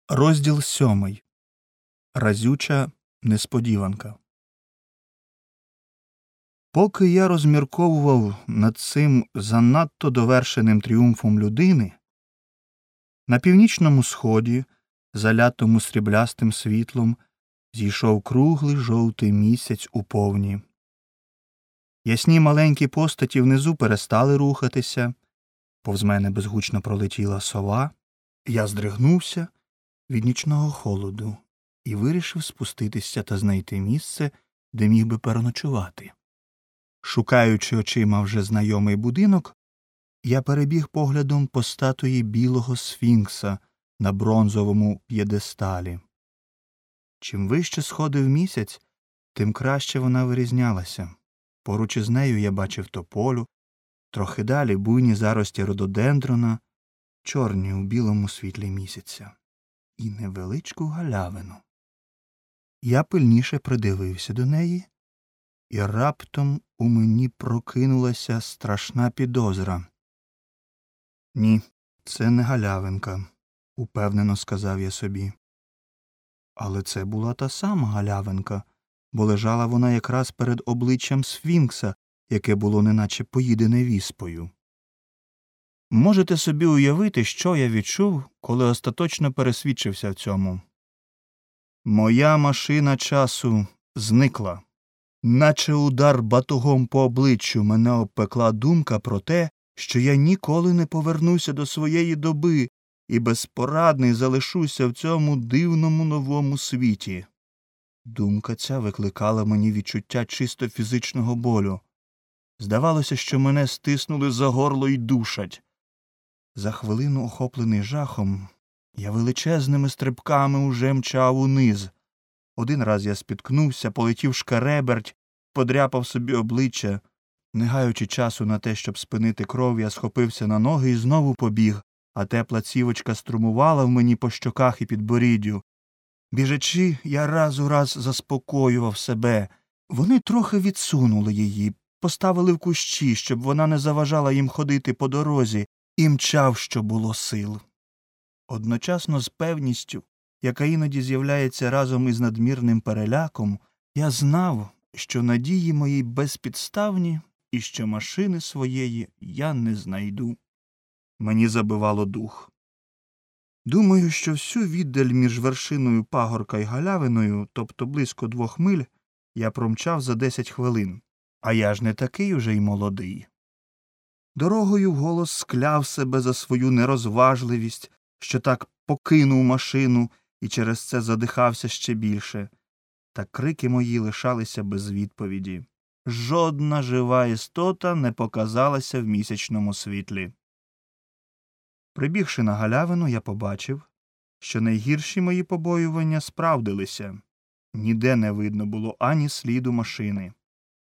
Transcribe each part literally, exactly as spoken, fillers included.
Розділ сьомий. Разюча несподіванка. Поки я розмірковував над цим занадто довершеним тріумфом людини, на північному сході, залятому сріблястим світлом, зійшов круглий жовтий місяць у повні. Ясні маленькі постаті внизу перестали рухатися, повз мене безгучно пролетіла сова, я здригнувся від нічного холоду і вирішив спуститися та знайти місце, де міг би переночувати. Шукаючи очима вже знайомий будинок, я перебіг поглядом по статуї білого сфінкса на бронзовому п'єдесталі. Чим вище сходив місяць, тим краще вона вирізнялася. Поруч із нею я бачив тополю, трохи далі буйні зарості рододендрона, чорні у білому світлі місяця, і невеличку галявину. Я пильніше придивився до неї, і раптом у мені прокинулася страшна підозра. «Ні, це не галявинка», – упевнено сказав я собі. Але це була та сама галявинка, бо лежала вона якраз перед обличчям сфінкса, яке було неначе поїдене віспою. Можете собі уявити, що я відчув, коли остаточно пересвідчився в цьому. Моя машина часу зникла. Наче удар батогом по обличчю мене обпекла думка про те, що я ніколи не повернуся до своєї доби і безпорадний залишуся в цьому дивному новому світі. Думка ця викликала мені відчуття чисто фізичного болю. Здавалося, що мене стиснули за горло й душать. За хвилину, охоплений жахом, я величезними стрибками уже мчав униз. Один раз я спіткнувся, полетів шкереберть, подряпав собі обличчя. Не гаючи часу на те, щоб спинити кров, я схопився на ноги і знову побіг, а тепла цівочка струмувала в мені по щоках і підборіддю. Біжачи, я раз у раз заспокоював себе. Вони трохи відсунули її, поставили в кущі, щоб вона не заважала їм ходити по дорозі, і мчав, що було сил. Одночасно з певністю, яка іноді з'являється разом із надмірним переляком, я знав, що надії мої безпідставні і що машини своєї я не знайду. Мені забивало дух. Думаю, що всю віддаль між вершиною пагорка і галявиною, тобто близько двох миль, я промчав за десять хвилин. А я ж не такий уже й молодий. Дорогою вголос скляв себе за свою нерозважливість, що так покинув машину і через це задихався ще більше. Та крики мої лишалися без відповіді. Жодна жива істота не показалася в місячному світлі. Прибігши на галявину, я побачив, що найгірші мої побоювання справдилися. Ніде не видно було ані сліду машини.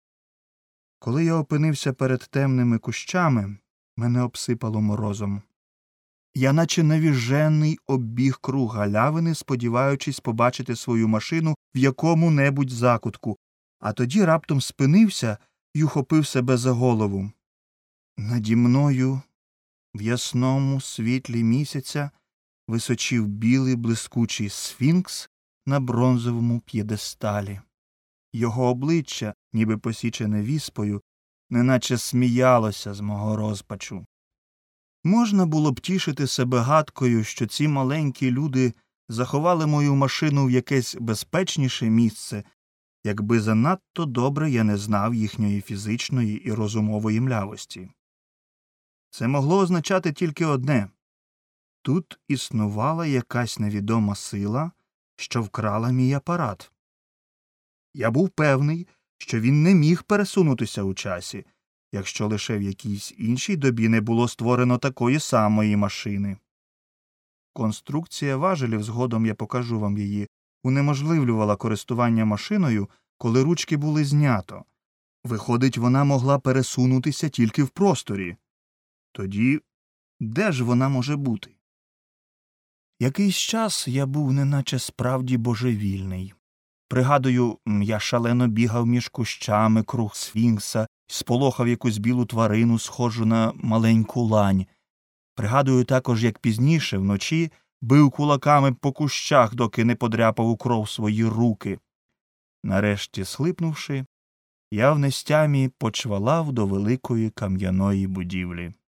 Коли я опинився перед темними кущами, мене обсипало морозом. Я наче навіжений обіг круг галявини, сподіваючись побачити свою машину в якому-небудь закутку, а тоді раптом спинився й ухопив себе за голову. Наді мною, в ясному світлі місяця, височив білий блискучий сфінкс на бронзовому п'єдесталі. Його обличчя, ніби посічене віспою, неначе сміялося з мого розпачу. Можна було б тішити себе гадкою, що ці маленькі люди заховали мою машину в якесь безпечніше місце, якби занадто добре я не знав їхньої фізичної і розумової млявості. Це могло означати тільки одне – тут існувала якась невідома сила, що вкрала мій апарат. Я був певний, що він не міг пересунутися у часі, якщо лише в якійсь іншій добі не було створено такої самої машини. Конструкція важелів, згодом я покажу вам її, унеможливлювала користування машиною, коли ручки були знято. Виходить, вона могла пересунутися тільки в просторі. Тоді де ж вона може бути? Якийсь час я був неначе справді божевільний. Пригадую, я шалено бігав між кущами круг сфінкса, сполохав якусь білу тварину, схожу на маленьку лань. Пригадую також, як пізніше, вночі, бив кулаками по кущах, доки не подряпав у кров свої руки. Нарешті, слипнувши, я в нестямі почвалав до великої кам'яної будівлі.